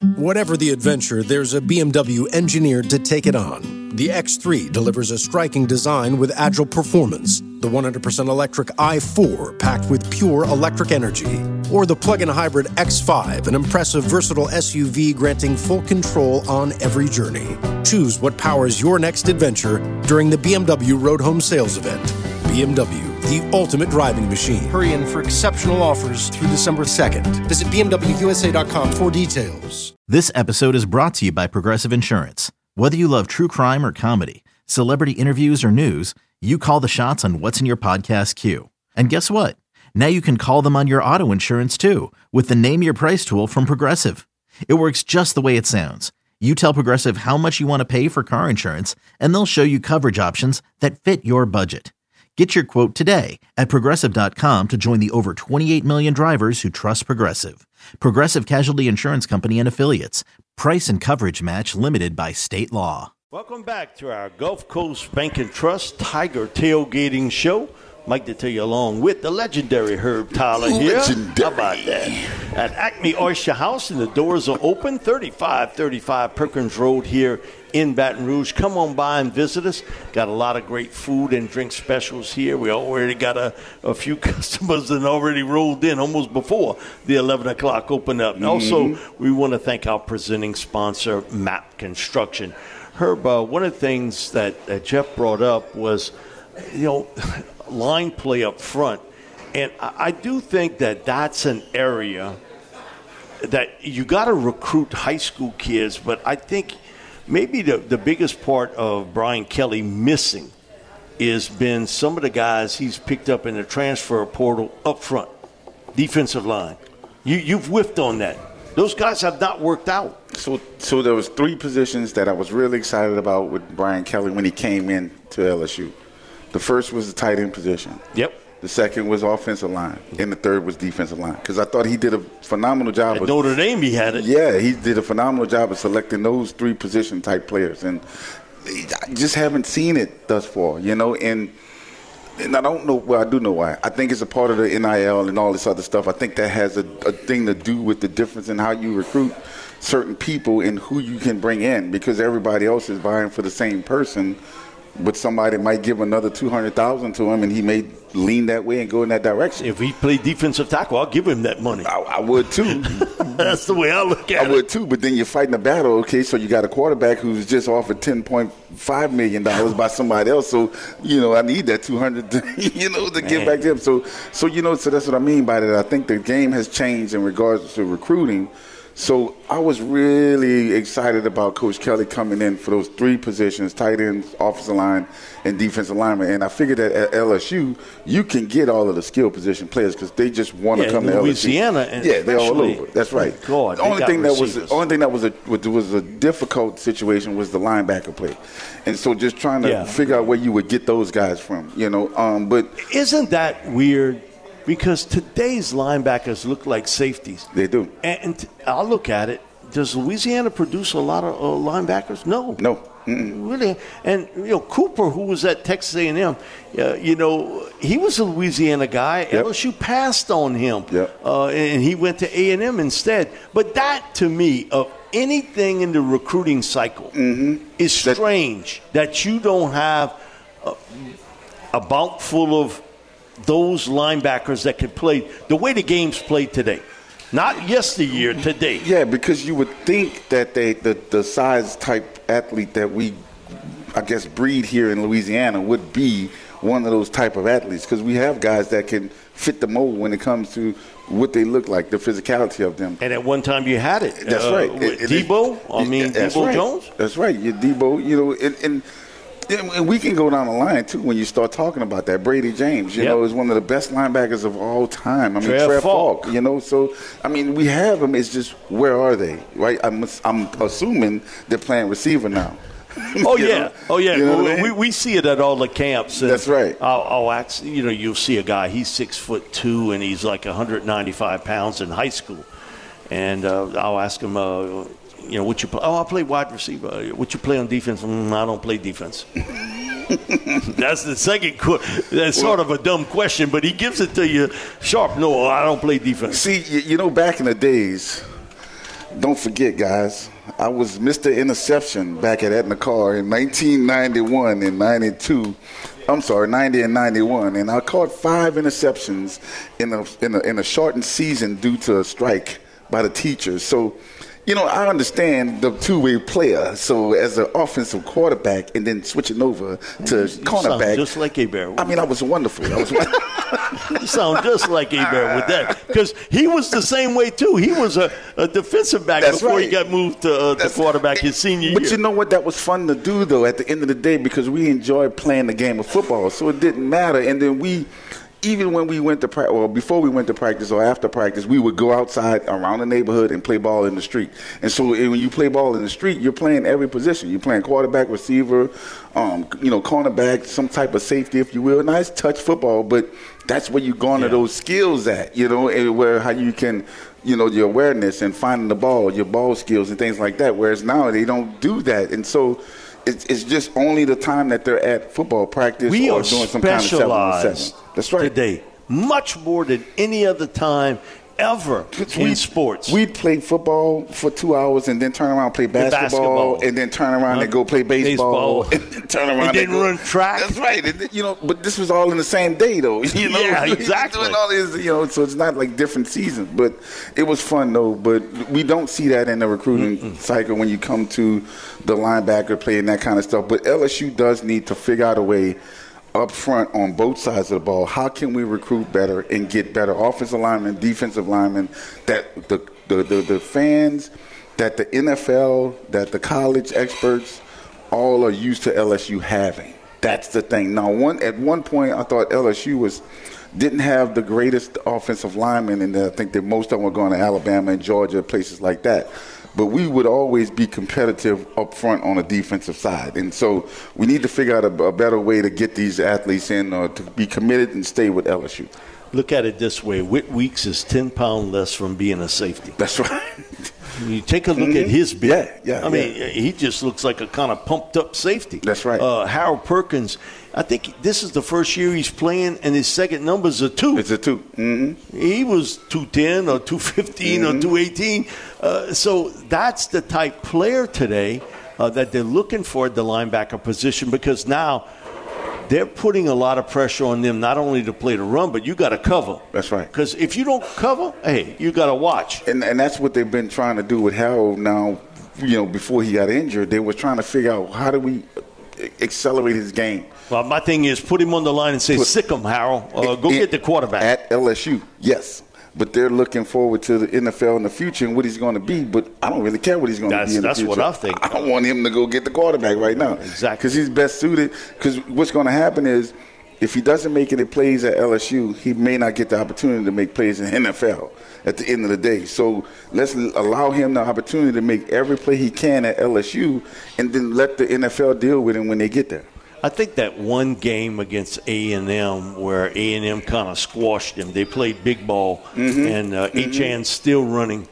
Whatever the adventure, there's a BMW engineered to take it on. The X3 delivers a striking design with agile performance. The 100% electric i4 packed with pure electric energy. Or the plug-in hybrid X5, an impressive versatile SUV granting full control on every journey. Choose what powers your next adventure during the BMW Road Home Sales Event. BMW, the ultimate driving machine. Hurry in for exceptional offers through December 2nd. Visit BMWUSA.com for details. This episode is brought to you by Progressive Insurance. Whether you love true crime or comedy, celebrity interviews or news, you call the shots on what's in your podcast queue. And guess what? Now you can call them on your auto insurance too with the Name Your Price tool from Progressive. It works just the way it sounds. You tell Progressive how much you want to pay for car insurance, and they'll show you coverage options that fit your budget. Get your quote today at Progressive.com to join the over 28 million drivers who trust Progressive. Progressive Casualty Insurance Company and Affiliates. Price and coverage match limited by state law. Welcome back to our Gulf Coast Bank and Trust Tiger Tailgating Show. Mike to tell you along with the legendary Herb Tyler here. Legendary. How about that? At Acme Oyster House, and the doors are open, 3535 Perkins Road here in Baton Rouge. Come on by and visit us. Got a lot of great food and drink specials here. We already got a few customers that already rolled in almost before the 11 o'clock open up. And also, we want to thank our presenting sponsor, MAP Construction. Herb, one of the things that Jeff brought up was, line play up front. And I do think that that's an area that you got to recruit high school kids, but I think maybe the biggest part of Brian Kelly missing has been some of the guys he's picked up in the transfer portal up front, defensive line. You've whiffed on that. Those guys have not worked out. So there was three positions that I was really excited about with Brian Kelly when he came in to LSU. The first was the tight end position. Yep. The second was offensive line. And the third was defensive line. Because I thought he did a phenomenal job. At Notre Dame he had it. Yeah, he did a phenomenal job of selecting those three position type players. And I just haven't seen it thus far, And I don't know, well, I do know why. I think it's a part of the NIL and all this other stuff. I think that has a thing to do with the difference in how you recruit certain people and who you can bring in. Because everybody else is vying for the same person. But somebody might give another $200,000 to him, and he may lean that way and go in that direction. If he played defensive tackle, I'll give him that money. I would too. That's the way I look at it. I would too. But then you're fighting a battle. Okay, so you got a quarterback who's just offered $10.5 million by somebody else. So I need that $200, to give back to him. So that's what I mean by that. I think the game has changed in regards to recruiting. So I was really excited about Coach Kelly coming in for those three positions, tight ends, offensive line, and defensive lineman. And I figured that at LSU, you can get all of the skill position players because they just want to come to Louisiana. LSU. Yeah, they're all over. That's right. God, the only thing that was a difficult situation was the linebacker play. And so just trying to figure out where you would get those guys from, But isn't that weird? Because today's linebackers look like safeties. They do. And I'll look at it. Does Louisiana produce a lot of linebackers? No. Really. And, Cooper, who was at Texas A&M, he was a Louisiana guy. Yep. LSU passed on him. Yep. And he went to A&M instead. But that, to me, of anything in the recruiting cycle is strange that you don't have a bout full of those linebackers that could play the way the game's played today. Not yesteryear, today. Yeah, because you would think that the size type athlete that we, I guess, breed here in Louisiana would be one of those type of athletes because we have guys that can fit the mold when it comes to what they look like, the physicality of them. And at one time you had it. That's right. Debo? Debo right. Jones? That's right. You're Debo, and we can go down the line, too, when you start talking about that. Brady James, is one of the best linebackers of all time. Trev Falk, So, we have them. It's just, where are they, right? I'm assuming they're playing receiver now. Oh, yeah. We see it at all the camps. That's right. I'll ask, you'll see a guy, he's 6'2", and he's like 195 pounds in high school. And I'll ask him, what you play? Oh, I play wide receiver. What you play on defense? I don't play defense. That's the second. That's sort of a dumb question, but he gives it to you sharp. No, I don't play defense. See, back in the days, Don't forget, guys, I was Mr. Interception back at Etna Carr in 1991 and 92. I'm sorry, 90 and 91, and I caught 5 interceptions in a shortened season due to a strike by the teachers. So, you know, I understand the two-way player. So as an offensive quarterback and then switching over to cornerback. Just like Hebert. I mean, I was wonderful. You sound just like Hebert with that. Because he was the same way, too. He was a defensive back before he got moved to quarterback his senior year. But you know what? That was fun to do, though, at the end of the day, because we enjoyed playing the game of football. So it didn't matter. And then even when we went to practice, or before we went to practice or after practice, we would go outside around the neighborhood and play ball in the street. And so when you play ball in the street, you're playing every position. You're playing quarterback, receiver, cornerback, some type of safety, if you will. Nice touch football, but that's where you garner those skills at, and where how you can, your awareness and finding the ball, your ball skills and things like that. Whereas now they don't do that. And so it's just only the time that they're at football practice or doing some kind of 7-on-7. That's right. Today, much more than any other time ever in sports. We'd play football for 2 hours and then turn around and play basketball. And then turn around and go play baseball. And then turn around and run track. That's right. But this was all in the same day, though. Yeah, exactly. Doing all this, so it's not like different seasons. But it was fun, though. But we don't see that in the recruiting cycle when you come to the linebacker play and that kind of stuff. But LSU does need to figure out a way up front on both sides of the ball. How can we recruit better and get better offensive linemen, defensive linemen, that the fans, that the NFL, that the college experts all are used to LSU having? That's the thing. Now, at one point, I thought LSU didn't have the greatest offensive linemen, and I think that most of them were going to Alabama and Georgia, places like that. But we would always be competitive up front on the defensive side. And so we need to figure out a better way to get these athletes in to be committed and stay with LSU. Look at it this way. Whit Weeks is 10 pounds less from being a safety. That's right. You take a look at his build. Yeah. I mean, he just looks like a kind of pumped-up safety. That's right. Harold Perkins, I think this is the first year he's playing, and his second number is a 2. It's a 2. Mm-hmm. He was 210 or 215 or 218. So that's the type player today that they're looking for at the linebacker position, because now they're putting a lot of pressure on them not only to play the run, but you got to cover. That's right. Because if you don't cover, hey, you got to watch. And that's what they've been trying to do with Harold now. Before he got injured, they were trying to figure out how do we accelerate his game. Well, my thing is put him on the line and say, sick him, Harold. Go get the quarterback. At LSU, yes. But they're looking forward to the NFL in the future and what he's going to be. But I don't really care what he's going to be in the future. That's what I think. I don't want him to go get the quarterback right now. Exactly. Because he's best suited. Because what's going to happen is if he doesn't make any plays at LSU, he may not get the opportunity to make plays in the NFL at the end of the day. So let's allow him the opportunity to make every play he can at LSU and then let the NFL deal with him when they get there. I think that one game against A&M where A&M kind of squashed them, they played big ball, and Achan's still running,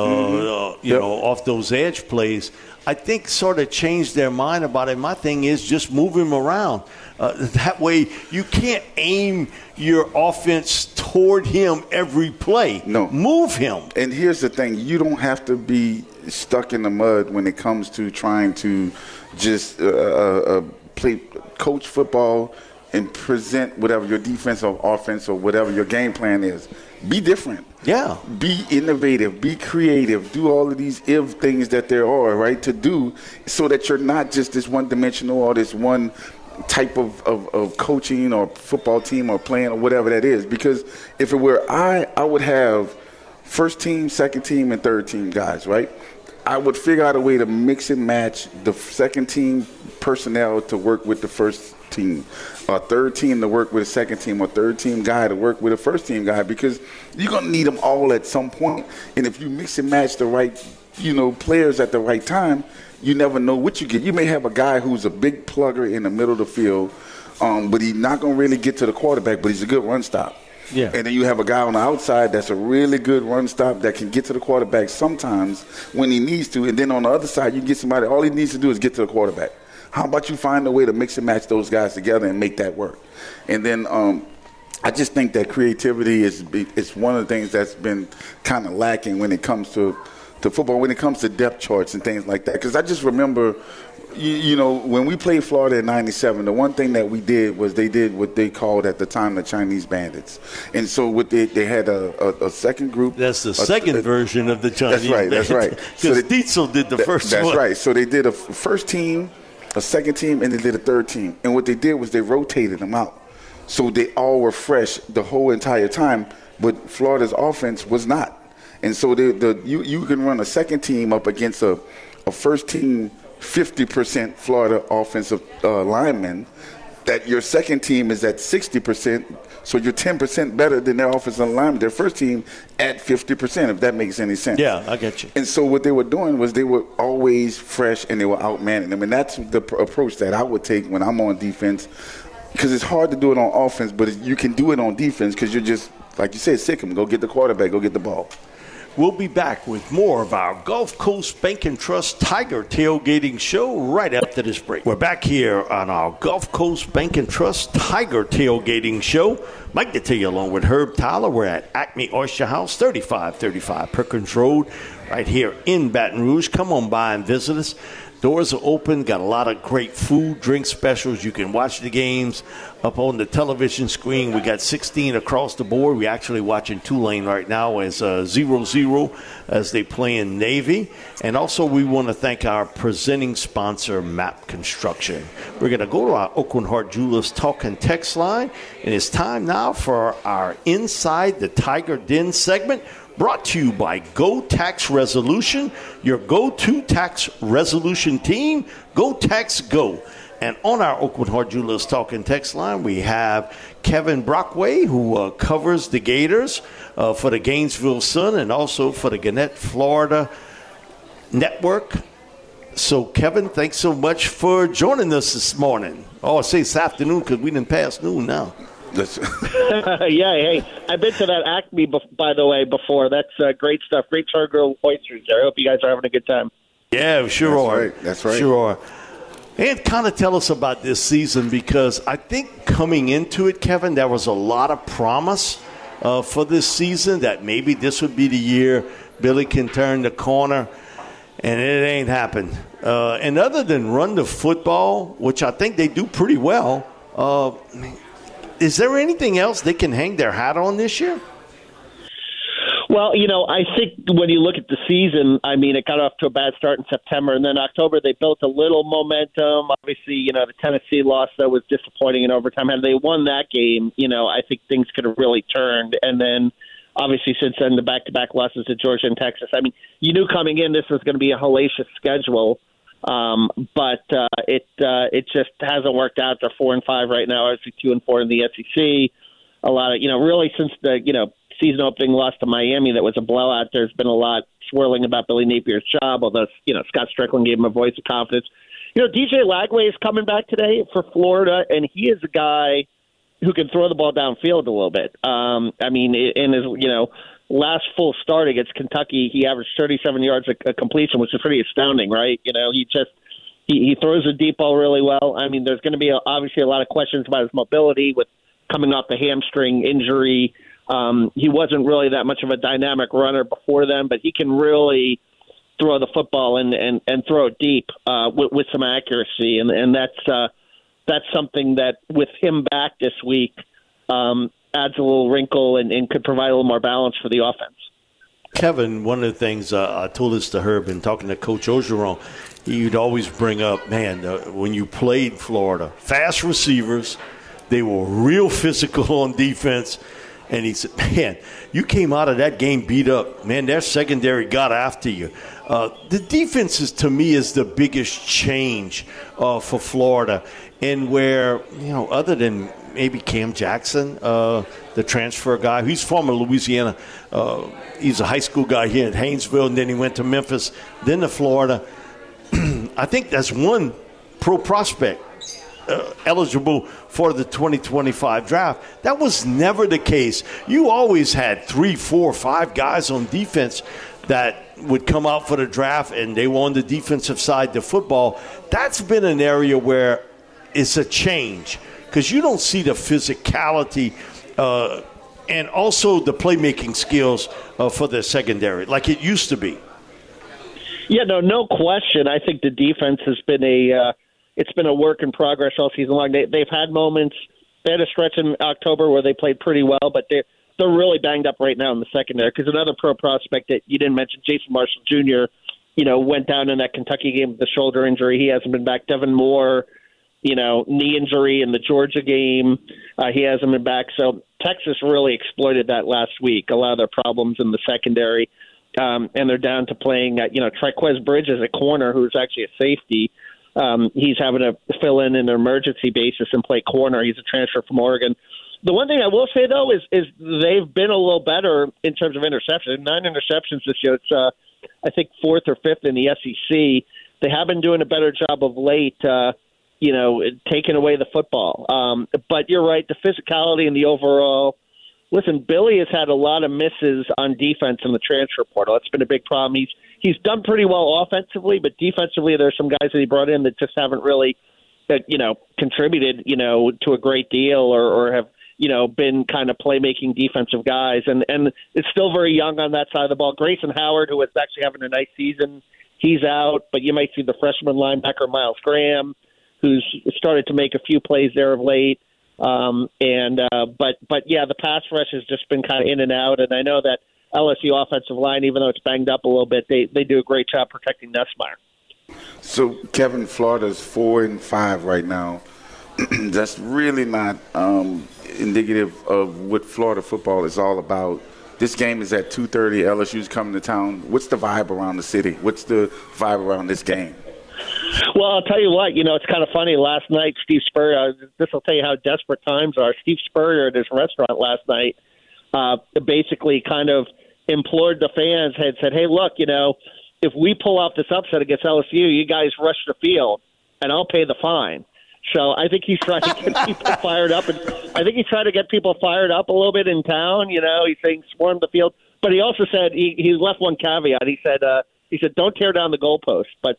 off those edge plays, I think sort of changed their mind about it. My thing is just move him around. That way you can't aim your offense toward him every play. No. Move him. And here's the thing. You don't have to be stuck in the mud when it comes to trying to just play coach football and present whatever your defense or offense or whatever your game plan is. Be different. Yeah. Be innovative. Be creative. Do all of these things that there are, right, to do so that you're not just this one-dimensional or this one type of coaching or football team or playing or whatever that is. Because if it were I would have first team, second team, and third team guys, right? I would figure out a way to mix and match the second team personnel to work with the first team, or third team to work with a second team, or third team guy to work with a first team guy, because you're going to need them all at some point. And if you mix and match the right, players at the right time, you never know what you get. You may have a guy who's a big plugger in the middle of the field, but he's not going to really get to the quarterback, but he's a good run stop. Yeah. And then you have a guy on the outside that's a really good run stop that can get to the quarterback sometimes when he needs to. And then on the other side, you get somebody, all he needs to do is get to the quarterback. How about you find a way to mix and match those guys together and make that work? And then I just think that creativity is one of the things that's been kind of lacking when it comes to to football when it comes to depth charts and things like that. Because I just remember, you know, when we played Florida in '97, the one thing that we did was they did what they called at the time the Chinese Bandits. And so what they had a second group. That's the second version of the Chinese Bandits. That's right. Because Dietzel did the first one. That's right. So they did a first team, a second team, and they did a third team. And what they did was they rotated them out. So they all were fresh the whole entire time, but Florida's offense was not. And so you can run a second team up against a first team 50% Florida offensive lineman, that your second team is at 60%, so you're 10% better than their offensive lineman, their first team at 50%, if that makes any sense. Yeah, I get you. And so what they were doing was they were always fresh and they were outmanning them. And that's the approach that I would take when I'm on defense, because it's hard to do it on offense, but you can do it on defense because you're just, like you said, sick 'em. Go get the quarterback, go get the ball. We'll be back with more of our Gulf Coast Bank and Trust Tiger Tailgating Show right after this break. We're back here on our Gulf Coast Bank and Trust Tiger Tailgating Show. Mike Detillier along with Herb Tyler. We're at Acme Oyster House, 3535 Perkins Road, right here in Baton Rouge. Come on by and visit us. Doors are open. Got a lot of great food, drink specials. You can watch the games up on the television screen. We got 16 across the board. We're actually watching Tulane right now as 0-0 as they play in Navy. And also we want to thank our presenting sponsor, MAP Construction. We're going to go to our Oakland Heart Jewelers talk and text line. And it's time now for our Inside the Tiger Den segment, brought to you by Go Tax Resolution, your go-to tax resolution team. Go Tax Go. And on our Oakland Heart Jewelers talk and text line, we have Kevin Brockway, who covers the Gators for the Gainesville Sun and also for the Gannett, Florida Network. So, Kevin, thanks so much for joining us this morning. Oh, I say this afternoon because we didn't pass noon now. Yeah, hey, I've been to that Acme, by the way, before. That's great stuff. Great char-grilled oysters there. I hope you guys are having a good time. Yeah, sure are. Right. That's right. Sure are. And kind of tell us about this season, because I think coming into it, Kevin, there was a lot of promise for this season that maybe this would be the year Billy can turn the corner, and it ain't happened. And other than run the football, which I think they do pretty well, is there anything else they can hang their hat on this year? Well, you know, I think when you look at the season, I mean, it got off to a bad start in September, and then October they built a little momentum. Obviously, you know, the Tennessee loss that was disappointing in overtime. Had they won that game, you know, I think things could have really turned. And then, obviously, since then, the back-to-back losses to Georgia and Texas. I mean, you knew coming in this was going to be a hellacious schedule. But it just hasn't worked out. They're 4-5 right now. Obviously 2-4 in the SEC. A lot of, you know, really since the, you know, season opening loss to Miami, that was a blowout. There's been a lot swirling about Billy Napier's job, although, you know, Scott Strickland gave him a voice of confidence. You know, DJ Lagway is coming back today for Florida, and he is a guy who can throw the ball downfield a little bit. I mean, in his, you know, last full start against Kentucky, he averaged 37 yards a completion, which is pretty astounding, right? You know, he throws a deep ball really well. I mean, there's going to be obviously a lot of questions about his mobility with coming off the hamstring injury. He wasn't really that much of a dynamic runner before then, but he can really throw the football and throw it deep with some accuracy, and that's something that with him back this week adds a little wrinkle and could provide a little more balance for the offense. Kevin, one of the things I told this to Herb and talking to Coach Orgeron, he'd always bring up, man, when you played Florida, fast receivers, they were real physical on defense. And he said, man, you came out of that game beat up. Man, their secondary got after you. The defense, to me, is the biggest change for Florida. And where, you know, other than maybe Cam Jackson, the transfer guy, he's from Louisiana. He's a high school guy here at Haynesville, and then he went to Memphis, then to Florida. I think that's one pro prospect eligible for the 2025 draft. That was never the case. You always had 3, 4, 5 guys on defense that would come out for the draft, and they were on the defensive side of football. That's been an area where it's a change because you don't see the physicality and also the playmaking skills for the secondary like it used to be. Yeah, no question. I think the defense has been it's been a work in progress all season long. They've had moments. They had a stretch in October where they played pretty well, but they're really banged up right now in the secondary. Because another pro prospect that you didn't mention, Jason Marshall Jr., went down in that Kentucky game with the shoulder injury. He hasn't been back. Devin Moore, knee injury in the Georgia game. He hasn't been back. So Texas really exploited that last week, a lot of their problems in the secondary. And they're down to playing, Triquez Bridges at corner, who's actually a safety. He's having to fill in an emergency basis and play corner. He's a transfer from Oregon. The one thing I will say, though, is they've been a little better in terms of interceptions. 9 interceptions this year. It's, I think, 4th or 5th in the SEC. They have been doing a better job of late, taking away the football. But you're right, the physicality and the overall – listen, Billy has had a lot of misses on defense in the transfer portal. It's been a big problem. He's done pretty well offensively, but defensively there's some guys that he brought in that just haven't really, contributed, to a great deal or have, been kind of playmaking defensive guys. And it's still very young on that side of the ball. Grayson Howard, who is actually having a nice season, he's out, but you might see the freshman linebacker Miles Graham, who's started to make a few plays there of late. But yeah, the pass rush has just been kind of in and out. And I know that LSU offensive line, even though it's banged up a little bit, they do a great job protecting Nussmeier. So, Kevin, Florida's 4-5 right now. That's really not indicative of what Florida football is all about. This game is at 2:30. LSU's coming to town. What's the vibe around the city? What's the vibe around this game? Well, I'll tell you what, it's kind of funny. Last night, Steve Spurrier, this will tell you how desperate times are. Steve Spurrier at his restaurant last night basically kind of implored the fans, had said, hey, look, if we pull off this upset against LSU, you guys rush the field, and I'll pay the fine. So I think he's trying to get people fired up. And I think he's trying to get people fired up a little bit in town. He's saying swarm the field. But he also said he left one caveat. He said, don't tear down the goalpost, but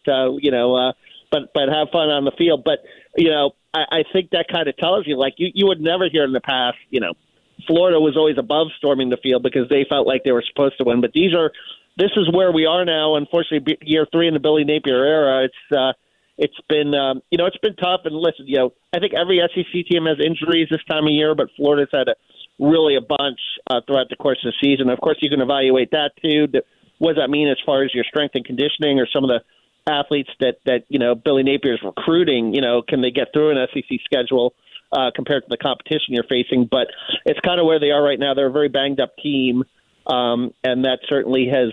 have fun on the field. But, I think that kind of tells you, like, you would never hear in the past, Florida was always above storming the field because they felt like they were supposed to win. But this is where we are now. Unfortunately, year 3 in the Billy Napier era, it's been tough. And listen, I think every SEC team has injuries this time of year, but Florida's had really a bunch throughout the course of the season. Of course, you can evaluate that too. What does that mean as far as your strength and conditioning or some of the athletes that Billy Napier's recruiting? Can they get through an SEC schedule compared to the competition you're facing? But it's kind of where they are right now. They're a very banged up team, and that certainly has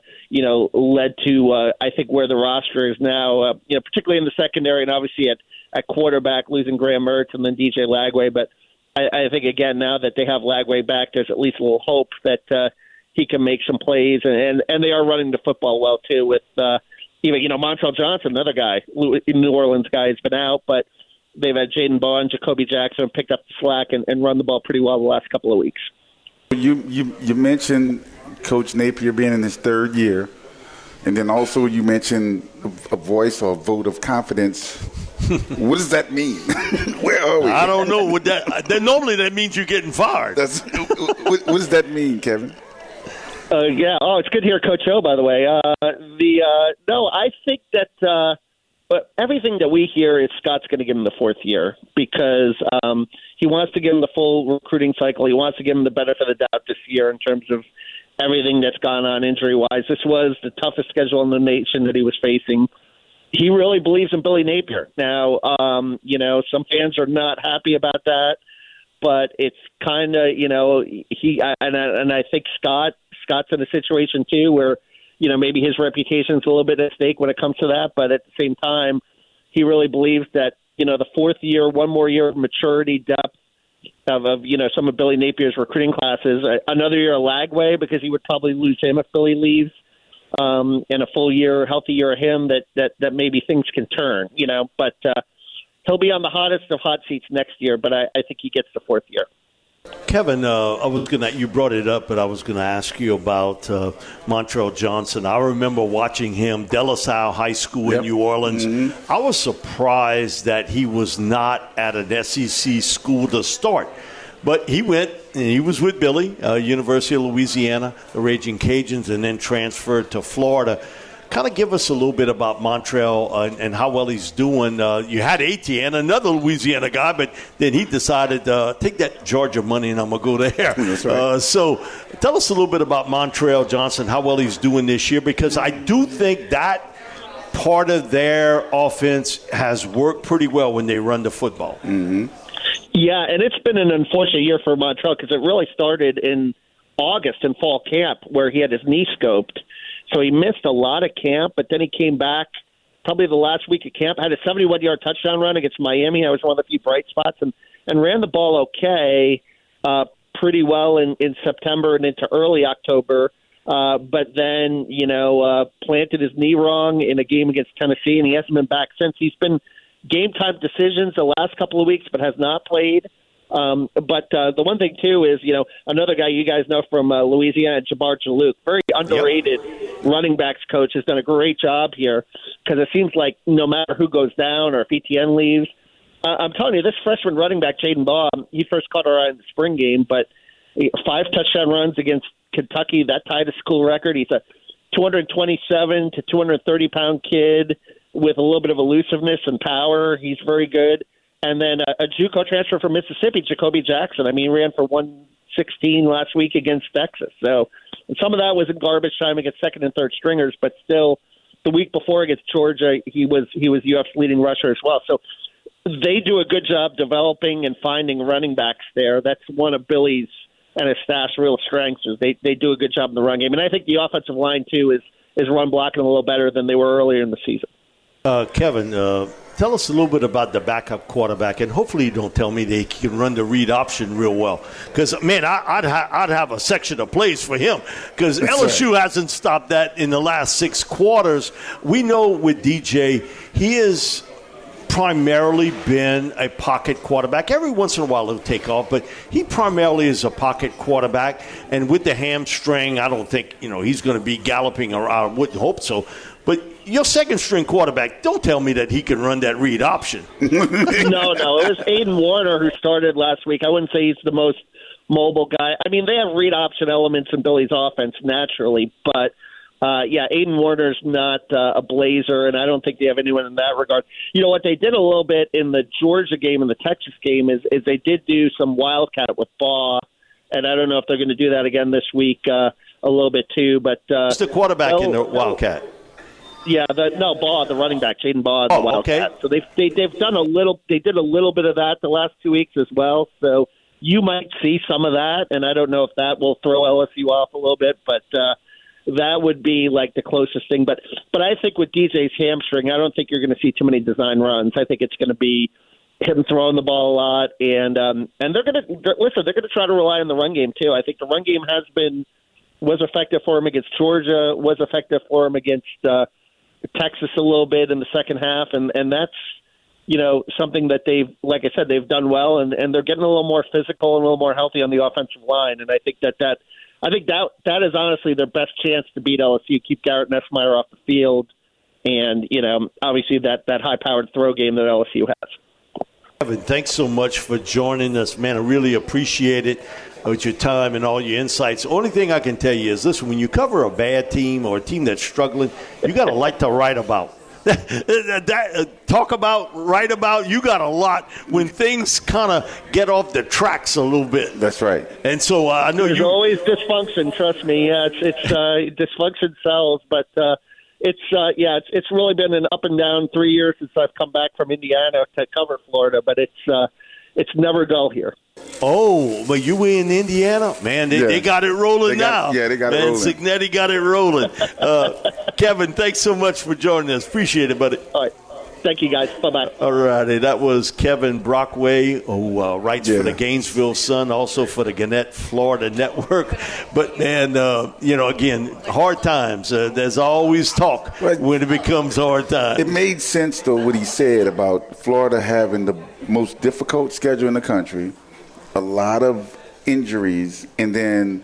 led to I think where the roster is now. Particularly in the secondary, and obviously at quarterback, losing Graham Mertz and then DJ Lagway. But I think again now that they have Lagway back, there's at least a little hope that he can make some plays, and they are running the football well too. With even Montrell Johnson, another guy, New Orleans guy, has been out, but they've had Jaden Bond, Jacoby Jackson picked up the slack and run the ball pretty well the last couple of weeks. You mentioned Coach Napier being in his 3rd year, and then also you mentioned a voice or a vote of confidence. What does that mean? Where are we? I don't know. Normally that means you're getting fired. What does that mean, Kevin? Yeah. Oh, it's good to hear Coach O, by the way. No, I think that but everything that we hear is Scott's going to give him the 4th year because he wants to give him the full recruiting cycle. He wants to give him the benefit of the doubt this year in terms of everything that's gone on injury-wise. This was the toughest schedule in the nation that he was facing. He really believes in Billy Napier. Now, some fans are not happy about that, but it's kind of, I think Scott's in a situation too where, maybe his reputation is a little bit at stake when it comes to that. But at the same time, he really believes that, the 4th year, one more year of maturity, depth of some of Billy Napier's recruiting classes, another year of Lagway, because he would probably lose him if Billy leaves, and a full year, healthy year of him that maybe things can turn, but he'll be on the hottest of hot seats next year, but I think he gets the 4th year. Kevin, you brought it up, but I was going to ask you about Montrell Johnson. I remember watching him, De La Salle High School in New Orleans. Mm-hmm. I was surprised that he was not at an SEC school to start. But he went, and he was with Billy, University of Louisiana, the Raging Cajuns, and then transferred to Florida. kind of give us a little bit about Montrell and how well he's doing. You had Etienne, another Louisiana guy, but then he decided take that Georgia money and I'm going to go there. That's right. So tell us a little bit about Montrell Johnson, how well he's doing this year, because I do think that part of their offense has worked pretty well when they run the football. Mm-hmm. Yeah, and it's been an unfortunate year for Montrell because it really started in August in fall camp where he had his knee scoped. So he missed a lot of camp, but then he came back probably the last week of camp, had a 71-yard touchdown run against Miami. That was one of the few bright spots, and ran the ball okay, pretty well in September and into early October. But then, planted his knee wrong in a game against Tennessee, and he hasn't been back since. He's been game-time decisions the last couple of weeks, but has not played. But the one thing, too, is, another guy you guys know from Louisiana, Jabbar Jalouk, very underrated running backs coach, has done a great job here because it seems like no matter who goes down or if Etienne leaves, I'm telling you, this freshman running back, Jaden Baugh, he first caught our eye in the spring game, but 5 touchdown runs against Kentucky, that tied a school record. He's a 227 to 230-pound kid with a little bit of elusiveness and power. He's very good. And then a JUCO transfer from Mississippi, Jacoby Jackson. I mean, he ran for 116 last week against Texas. So some of that was in garbage time against second and third stringers, but still the week before against Georgia, he was UF's leading rusher as well. So they do a good job developing and finding running backs there. That's one of Billy's and his staff's real strengths is they do a good job in the run game. And I think the offensive line, too, is run blocking a little better than they were earlier in the season. Kevin, tell us a little bit about the backup quarterback, and hopefully you don't tell me they can run the read option real well. Because, man, I'd have a section of plays for him because LSU hasn't stopped that in the last 6 quarters. We know with DJ, he is primarily been a pocket quarterback. Every once in a while he'll take off, but he primarily is a pocket quarterback. And with the hamstring, I don't think he's going to be galloping around. I wouldn't hope so. But your second-string quarterback, don't tell me that he can run that read option. No. It was Aiden Warner who started last week. I wouldn't say he's the most mobile guy. I mean, they have read option elements in Billy's offense naturally, but Aiden Warner's not a blazer, and I don't think they have anyone in that regard. You know what they did a little bit in the Georgia game and the Texas game is they did do some wildcat with Baugh, and I don't know if they're going to do that again this week a little bit too. But it's the quarterback in the wildcat. Yeah, Baugh, the running back, Jaden Baugh, the wildcat. Okay. So they've done a little. They did a little bit of that the last 2 weeks as well. So you might see some of that, and I don't know if that will throw LSU off a little bit, but. That would be like the closest thing. But I think with DJ's hamstring, I don't think you're going to see too many design runs. I think it's going to be him throwing the ball a lot. And they're going to try to rely on the run game, too. I think the run game was effective for him against Georgia, was effective for him against Texas a little bit in the second half. And that's, something that they've done well. And they're getting a little more physical and a little more healthy on the offensive line. And I think that is honestly their best chance to beat LSU. Keep Garrett Nessmeyer off the field, and obviously that high-powered throw game that LSU has. Kevin, thanks so much for joining us, man. I really appreciate it with your time and all your insights. The only thing I can tell you is, listen, when you cover a bad team or a team that's struggling, you got a lot to write about. Write about, you got a lot when things kind of get off the tracks a little bit. That's right. And so I know there's always dysfunction, trust me. Yeah, it's dysfunction sells, but it's really been an up and down 3 years since I've come back from Indiana to cover Florida, but it's never dull here. Oh, but you were in Indiana? Man, they got it rolling now. Yeah, they got it rolling. Signetti got it rolling. Kevin, thanks so much for joining us. Appreciate it, buddy. All right. Thank you, guys. Bye-bye. All righty. That was Kevin Brockway, who writes for the Gainesville Sun, also for the Gannett Florida Network. But, man, again, hard times. There's always talk when it becomes hard times. It made sense, though, what he said about Florida having the most difficult schedule in the country, a lot of injuries, and then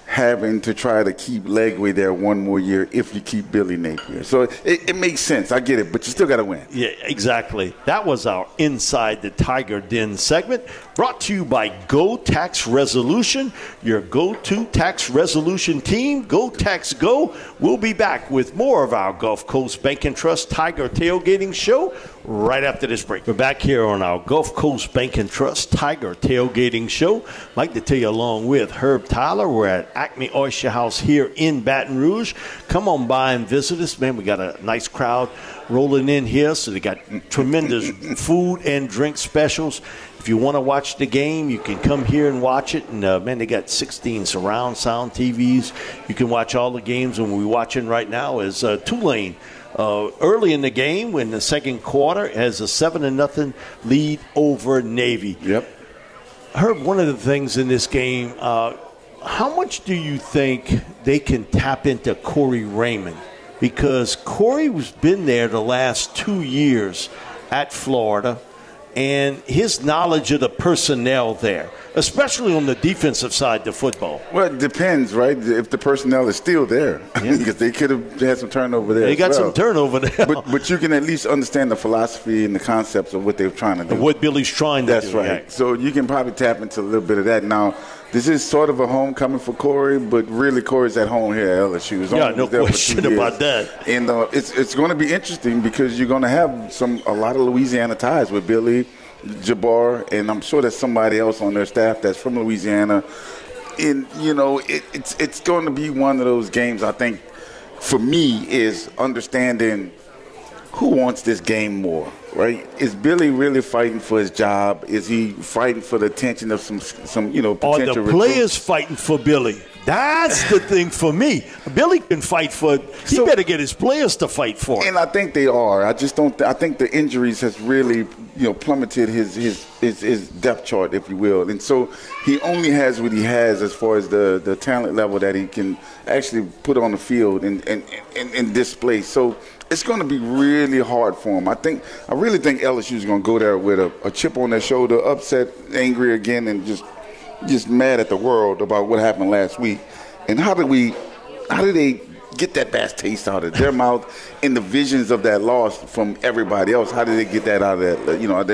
having to try to keep Legway there one more year if you keep Billy Napier. So it makes sense. I get it, but you still got to win. Yeah, exactly. That was our Inside the Tiger Den segment, brought to you by Go Tax Resolution, your go-to tax resolution team. Go Tax Go. We'll be back with more of our Gulf Coast Bank and Trust Tiger Tailgating Show right after this break. We're back here on our Gulf Coast Bank and Trust Tiger Tailgating Show. I'd like to tell you, along with Herb Tyler, we're at Acme Oyster House here in Baton Rouge. Come on by and visit us, man. We got a nice crowd rolling in here, so they got tremendous food and drink specials. If you want to watch the game, you can come here and watch it. And, man, they got 16 surround sound TVs. You can watch all the games. And what we're watching right now is Tulane. Early in the game, in the second quarter, has a 7-0 lead over Navy. Yep. Herb, one of the things in this game, how much do you think they can tap into Corey Raymond? Because Corey's been there the last 2 years at Florida, and his knowledge of the personnel there, especially on the defensive side of football. Well, it depends, right? If the personnel is still there, because they could have had some turnover there. They got some turnover there. But you can at least understand the philosophy and the concepts of what they're trying to do. What Billy's trying to do. That's right. Yeah. So you can probably tap into a little bit of that. Now, this is sort of a homecoming for Corey, but really Corey's at home here at LSU. He's no question about that. And it's going to be interesting because you're going to have a lot of Louisiana ties with Billy, Jabbar, and I'm sure there's somebody else on their staff that's from Louisiana. And, it's going to be one of those games, I think, for me, is understanding who wants this game more, right? Is Billy really fighting for his job? Is he fighting for the attention of some potential recruits? Are the players fighting for Billy? That's the thing for me. Billy can fight for it. He better get his players to fight for it. And I think they are. I just don't. I think the injuries has really, plummeted his depth chart, if you will. And so he only has what he has as far as the talent level that he can actually put on the field and display. So it's going to be really hard for him. I really think LSU is going to go there with a chip on their shoulder, upset, angry again, and just mad at the world about what happened last week. And how did they get that bad taste out of their mouth and the visions of that loss from everybody else? How did they get that out of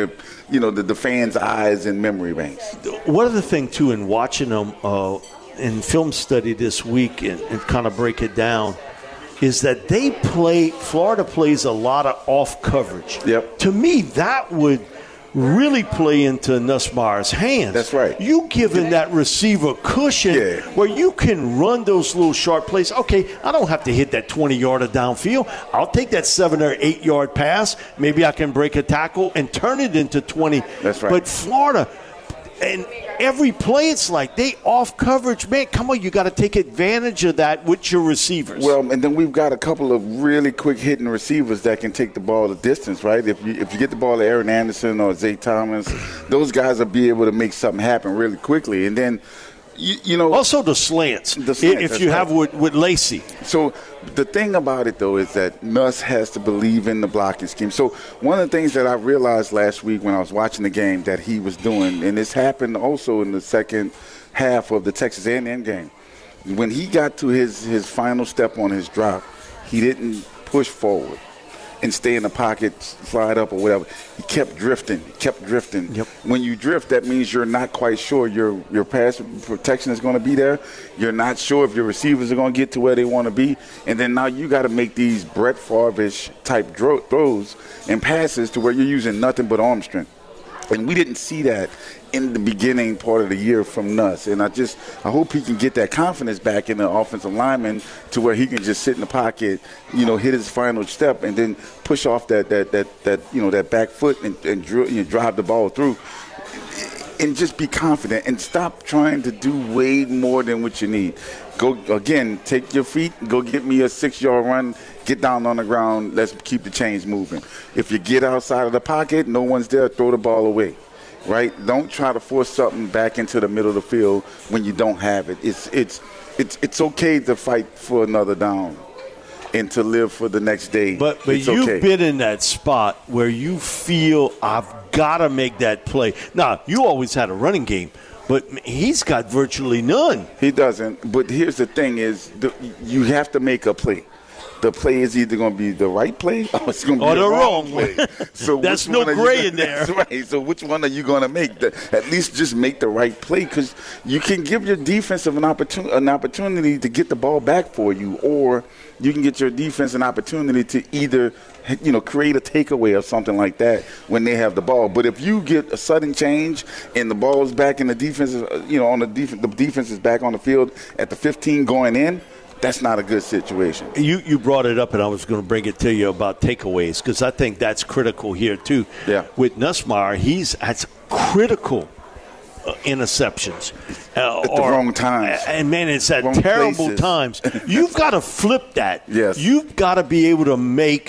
the fans' eyes and memory banks? One other thing, too, in watching them in film study this week and kind of break it down, is that Florida plays a lot of off coverage. Yep. To me, that would really play into Nussmeier's hands. That's right. You giving that receiver cushion where you can run those little short plays. Okay, I don't have to hit that 20-yarder downfield. I'll take that 7 or 8 yard pass. Maybe I can break a tackle and turn it into 20. That's right. But Florida, and every play it's like they off coverage. Man, come on, you got to take advantage of that with your receivers. Well, and then we've got a couple of really quick hitting receivers that can take the ball the distance, right? If you get the ball to Aaron Anderson or Zay Thomas, those guys will be able to make something happen really quickly. And then, also the slants if you have with Lacey. So the thing about it, though, is that Nuss has to believe in the blocking scheme. So one of the things that I realized last week when I was watching the game that he was doing, and this happened also in the second half of the Texas A&M game, when he got to his final step on his drop, he didn't push forward and stay in the pocket, slide up or whatever. He kept drifting. Yep. When you drift, that means you're not quite sure your pass protection is going to be there. You're not sure if your receivers are going to get to where they want to be. And then now you got to make these Brett Favre-ish type throws and passes to where you're using nothing but arm strength. And we didn't see that in the beginning part of the year from Nuss. And I hope he can get that confidence back in the offensive lineman to where he can just sit in the pocket, hit his final step and then push off that back foot and drive the ball through. And just be confident and stop trying to do way more than what you need. Go, again, take your feet, go get me a 6-yard run, get down on the ground, let's keep the chains moving. If you get outside of the pocket, no one's there, throw the ball away, right? Don't try to force something back into the middle of the field when you don't have it. It's okay to fight for another down and to live for the next day. But you've been in that spot where you feel I've got to make that play. Now, you always had a running game, but he's got virtually none. He doesn't. But here's the thing is you have to make a play. The play is either going to be the right play or it's going to be the wrong play. So that's no gray in there. That's right. So which one are you going to make? At least just make the right play, because you can give your defense an opportunity to get the ball back for you, or you can get your defense an opportunity to either create a takeaway or something like that when they have the ball. But if you get a sudden change and the ball's back in the defense, the defense is back on the field at the 15 going in, that's not a good situation. You brought it up, and I was going to bring it to you about takeaways, because I think that's critical here too. Yeah. With Nussmeier, he's at critical interceptions at the wrong times. And man, it's at wrong terrible places. times. You've got to flip that. Yes. You've got to be able to make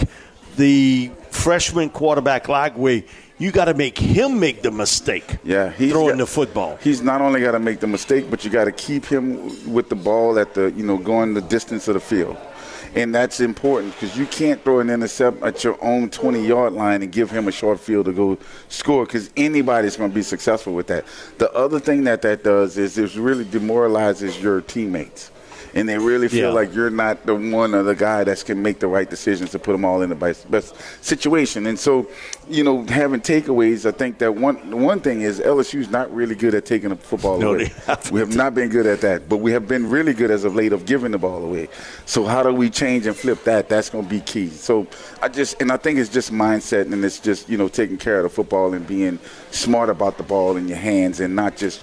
the freshman quarterback Lagway. You got to make him make the mistake. Yeah, throwing the football. He's not only got to make the mistake, but you got to keep him with the ball at the going the distance of the field, and that's important, because you can't throw an intercept at your own 20-yard line and give him a short field to go score, because anybody's going to be successful with that. The other thing that does is it really demoralizes your teammates. And they really feel like you're not the one or the guy that can make the right decisions to put them all in the best situation. And so, having takeaways, I think that one thing is LSU's not really good at taking the football away. We have not been good at that, but we have been really good as of late of giving the ball away. So how do we change and flip that? That's going to be key. So I think it's just mindset, and it's just, taking care of the football and being smart about the ball in your hands, and not just,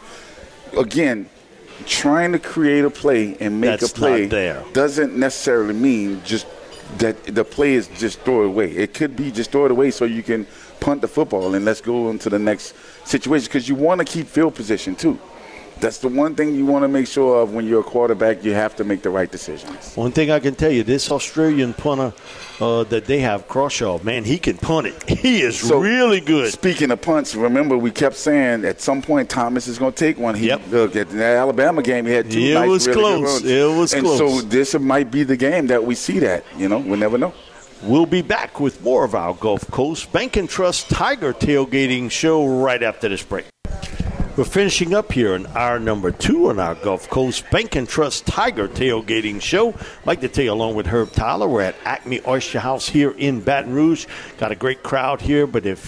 again, trying to create a play and make a play doesn't necessarily mean just that the play is just throw it away. It could be just throw it away so you can punt the football and let's go into the next situation, because you want to keep field position too. That's the one thing you want to make sure of when you're a quarterback. You have to make the right decisions. One thing I can tell you, this Australian punter that they have, Crawshaw, man, he can punt it. He is really good. Speaking of punts, remember we kept saying at some point Thomas is going to take one. Look, at the Alabama game, he had two It was close. And so this might be the game that we see that. We'll never know. We'll be back with more of our Gulf Coast Bank and Trust Tiger Tailgating Show right after this break. We're finishing up here in hour number 2 on our Gulf Coast Bank and Trust Tiger Tailgating Show. I'd like to tell you, along with Herb Tyler, we're at Acme Oyster House here in Baton Rouge. Got a great crowd here, but if,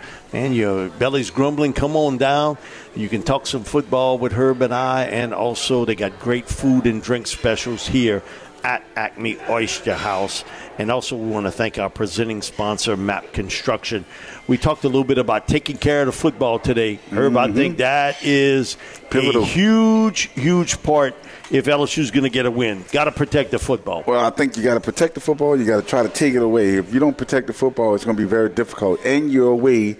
your belly's grumbling, come on down. You can talk some football with Herb and I, and also they got great food and drink specials here at Acme Oyster House. And also we want to thank our presenting sponsor, MAP Construction. We talked a little bit about taking care of the football today. Herb, I think that is pivotal. A huge, huge part if LSU's going to get a win. Got to protect the football. Well, I think you got to protect the football. You got to try to take it away. If you don't protect the football, it's going to be very difficult. And you're away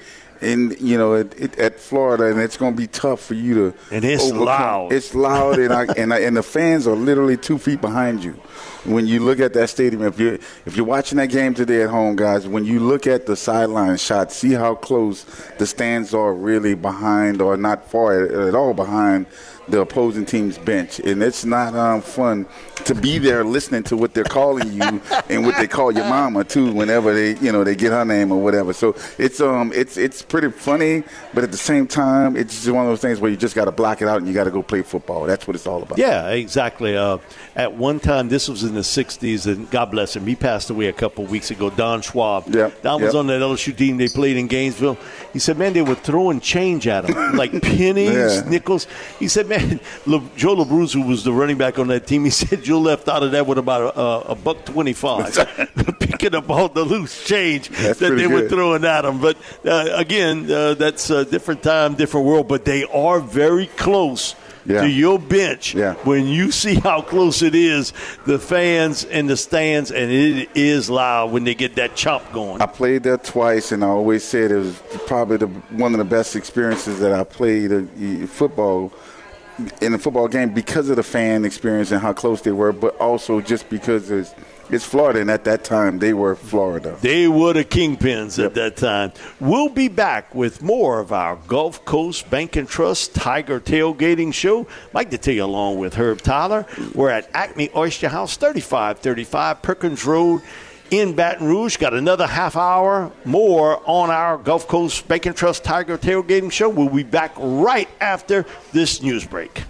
at Florida, and it's going to be tough for you to And it's overcome. loud. It's loud, and the fans are literally 2 feet behind you. When you look at that stadium, if you're watching that game today at home, guys, when you look at the sideline shot, see how close the stands are really behind, or not far at all behind the opposing team's bench. And it's not fun to be there listening to what they're calling you and what they call your mama too whenever they get her name or whatever. So it's pretty funny, but at the same time it's just one of those things where you just got to block it out and you got to go play football. That's what it's all about. Yeah, exactly. At one time, this was in the 60s, and God bless him, he passed away a couple of weeks ago, Don Schwab. Don was on that LSU team they played in Gainesville. He said, man, they were throwing change at him, like pennies, nickels. He said, man, Joe LaBruce, who was the running back on that team, he said Joe left out of that with about $1.25, picking up all the loose change that they were throwing at him. But again, that's a different time, different world, but they are very close to your bench. When you see how close it is, the fans in the stands, and it is loud when they get that chomp going. I played there twice, and I always said it was probably one of the best experiences that I played football in a football game, because of the fan experience and how close they were, but also just because it's Florida, and at that time they were Florida. They were the kingpins at that time. We'll be back with more of our Gulf Coast Bank and Trust Tiger Tailgating Show. I'd like to tell you, along with Herb Tyler, we're at Acme Oyster House, 3535 Perkins Road in Baton Rouge. Got another half hour more on our Gulf Coast Bank and Trust Tiger Tailgating Show. We'll be back right after this news break.